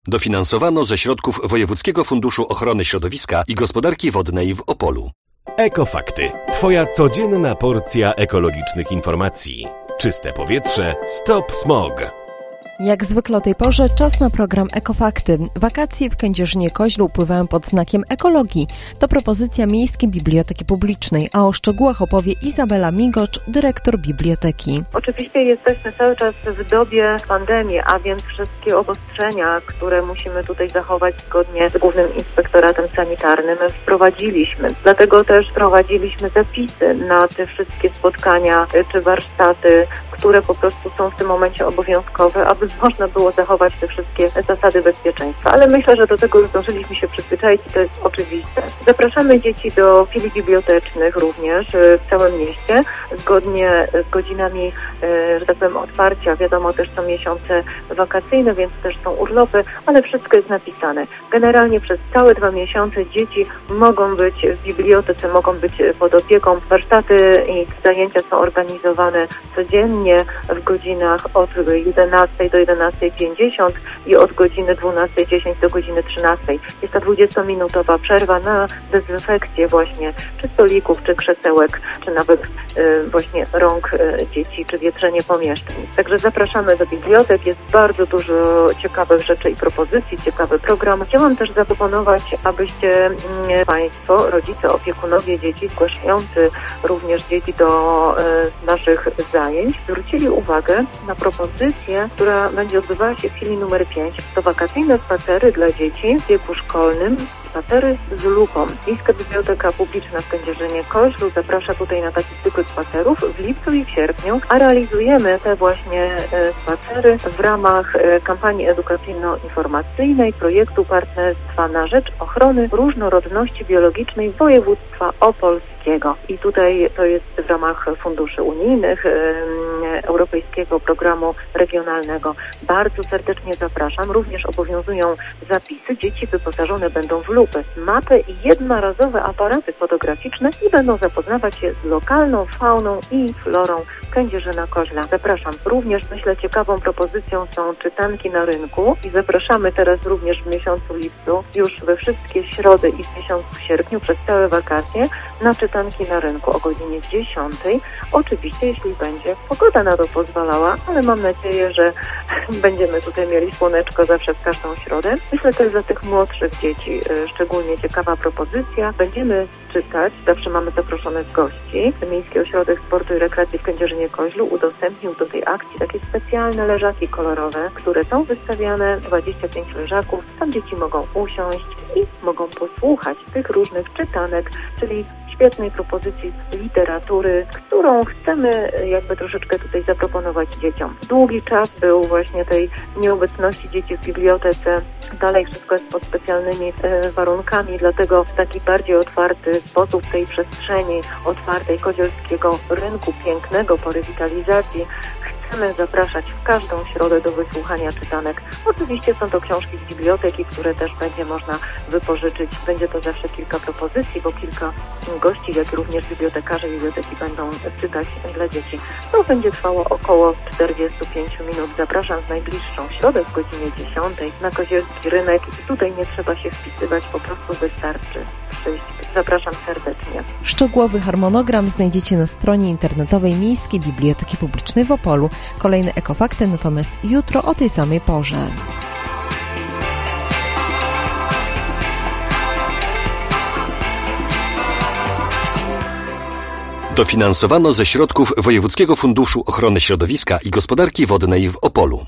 Dofinansowano ze środków Wojewódzkiego Funduszu Ochrony Środowiska i Gospodarki Wodnej w Opolu. Ekofakty. Twoja codzienna porcja ekologicznych informacji. Czyste powietrze. Stop smog. Jak zwykle o tej porze czas na program Ekofakty. Wakacje w Kędzierzynie-Koźlu upływają pod znakiem ekologii. To propozycja Miejskiej Biblioteki Publicznej, a o szczegółach opowie Izabela Migocz, dyrektor biblioteki. Oczywiście jesteśmy cały czas w dobie pandemii, a więc wszystkie obostrzenia, które musimy tutaj zachować zgodnie z Głównym Inspektoratem Sanitarnym, wprowadziliśmy. Dlatego też wprowadziliśmy zapisy na te wszystkie spotkania czy warsztaty, które po prostu są w tym momencie obowiązkowe, aby można było zachować te wszystkie zasady bezpieczeństwa. Ale myślę, że do tego już zdążyliśmy się przyzwyczaić i to jest oczywiste. Zapraszamy dzieci do filii bibliotecznych również w całym mieście, zgodnie z godzinami, że tak powiem, otwarcia. Wiadomo, też są miesiące wakacyjne, więc też są urlopy, ale wszystko jest napisane. Generalnie przez całe 2 miesiące dzieci mogą być w bibliotece, mogą być pod opieką. Warsztaty i zajęcia są organizowane codziennie w godzinach od 11 do 11:50 i od godziny 12:10 do godziny 13:00. Jest to 20-minutowa przerwa na dezynfekcję właśnie czy stolików, czy krzesełek, czy nawet właśnie rąk dzieci, czy wietrzenie pomieszczeń. Także zapraszamy do bibliotek. Jest bardzo dużo ciekawych rzeczy i propozycji, ciekawy program. Chciałam też zaproponować, abyście Państwo, rodzice, opiekunowie dzieci, zgłaszający również dzieci do naszych zajęć, zwrócili uwagę na propozycję, która będzie odbywała się w filii numer 5. To wakacyjne spacery dla dzieci w wieku szkolnym, spacery z lupą. Miejska Biblioteka Publiczna w Kędzierzynie-Koźlu zaprasza tutaj na taki cykl spacerów w lipcu i w sierpniu, a realizujemy te właśnie spacery w ramach kampanii edukacyjno-informacyjnej projektu Partnerstwa na rzecz ochrony różnorodności biologicznej województwa opolskiego. I tutaj to jest w ramach funduszy unijnych, Europejskiego Programu Regionalnego. Bardzo serdecznie zapraszam. Również obowiązują zapisy. Dzieci wyposażone będą w lupy, mapy i jednorazowe aparaty fotograficzne i będą zapoznawać się z lokalną fauną i florą Kędzierzyna-Koźla. Zapraszam. Również, myślę, ciekawą propozycją są czytanki na rynku i zapraszamy teraz również w miesiącu lipcu, już we wszystkie środy i w miesiącu sierpniu przez całe wakacje na czytanki na rynku o godzinie 10:00. Oczywiście, jeśli będzie pogoda na to pozwalała, ale mam nadzieję, że będziemy tutaj mieli słoneczko zawsze w każdą środę. Myślę też dla tych młodszych dzieci szczególnie ciekawa propozycja. Będziemy czytać, zawsze mamy zaproszonych gości. Miejski Ośrodek Sportu i Rekreacji w Kędzierzynie-Koźlu udostępnił do tej akcji takie specjalne leżaki kolorowe, które są wystawiane, 25 leżaków. Tam dzieci mogą usiąść i mogą posłuchać tych różnych czytanek, czyli świetnej propozycji literatury, którą chcemy jakby troszeczkę tutaj zaproponować dzieciom. Długi czas był właśnie tej nieobecności dzieci w bibliotece. Dalej wszystko jest pod specjalnymi warunkami, dlatego w taki bardziej otwarty sposób tej przestrzeni otwartej kozielskiego rynku pięknego po rewitalizacji chcemy zapraszać w każdą środę do wysłuchania czytanek. Oczywiście są to książki z biblioteki, które też będzie można wypożyczyć. Będzie to zawsze kilka propozycji, bo kilka gości, jak również bibliotekarze i biblioteki będą czytać dla dzieci. To będzie trwało około 45 minut. Zapraszam w najbliższą środę w godzinie 10:00 na Kozielski Rynek i tutaj nie trzeba się wpisywać, po prostu wystarczy przyjść. Zapraszam serdecznie. Szczegółowy harmonogram znajdziecie na stronie internetowej Miejskiej Biblioteki Publicznej w Opolu. Kolejne Ekofakty natomiast jutro o tej samej porze. Dofinansowano ze środków Wojewódzkiego Funduszu Ochrony Środowiska i Gospodarki Wodnej w Opolu.